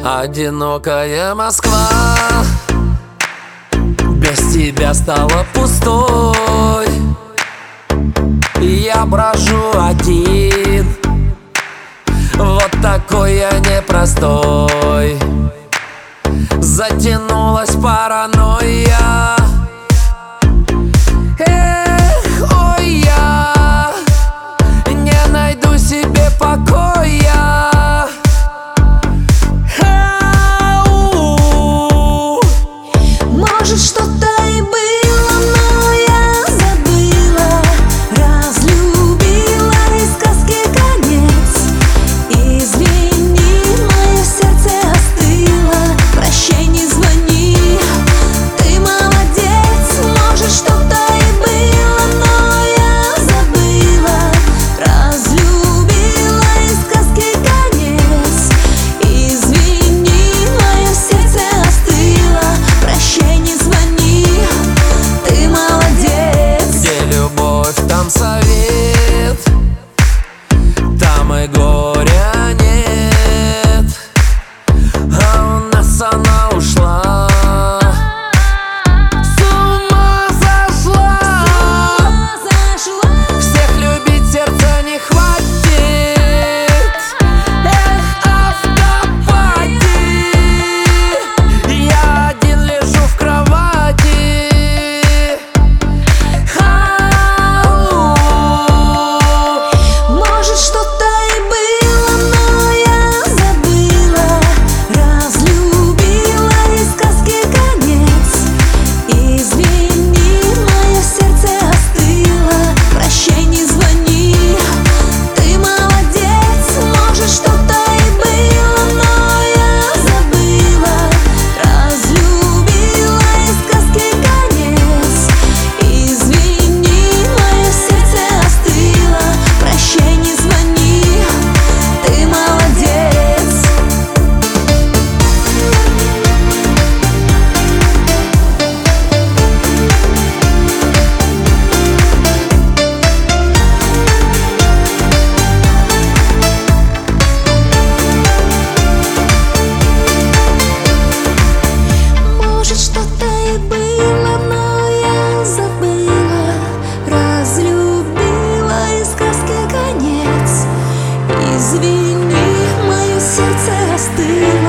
Одинокая Москва без тебя стала пустой. Я брожу один, вот такой я непростой. Затянулась паранойя. Эх, ой, я не найду себе покоя. Может, что-то и было, но я забыла. Разлюбила, и сказки конец. Извини, мое сердце остыло. Прощай, не звони, ты молодец. Может, что-то и было, но я забыла. Разлюбила, и сказки конец. Извини, мое сердце остыло. Прощай, не звони, ты молодец. Где любовь, там совет, там и горя нет. А у нас она ушла, с ума зашла. Всех любить сердца не хватит. Эх, а в капоте я один лежу в кровати. Может, что-то и было, но я забыла. Разлюбила, и сказки конец. Извини, мое сердце остыло. Прощай, не звони, ты молодец. Может, что-то и было, но я забыла. Разлюбила, и сказки конец. Извини, мое сердце остыло. Прощай, не звони, ты молодец. Может, что-то и было, но я забыла. Разлюбила, и сказки конец. Извини, мое сердце остыло.